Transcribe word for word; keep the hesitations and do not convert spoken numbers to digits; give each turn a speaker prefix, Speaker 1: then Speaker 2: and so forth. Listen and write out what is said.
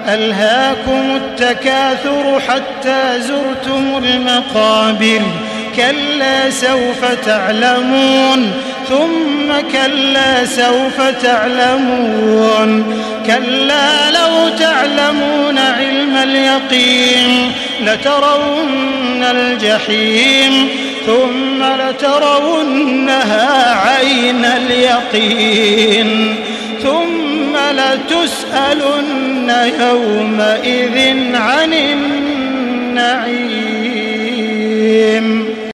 Speaker 1: ألهاكم التكاثر حتى زرتم المقابر كلا سوف تعلمون ثم كلا سوف تعلمون كلا لو تعلمون علم اليقين لترون الجحيم ثم لترونها عين اليقين ثم لتسألن يومئذ عن النعيم.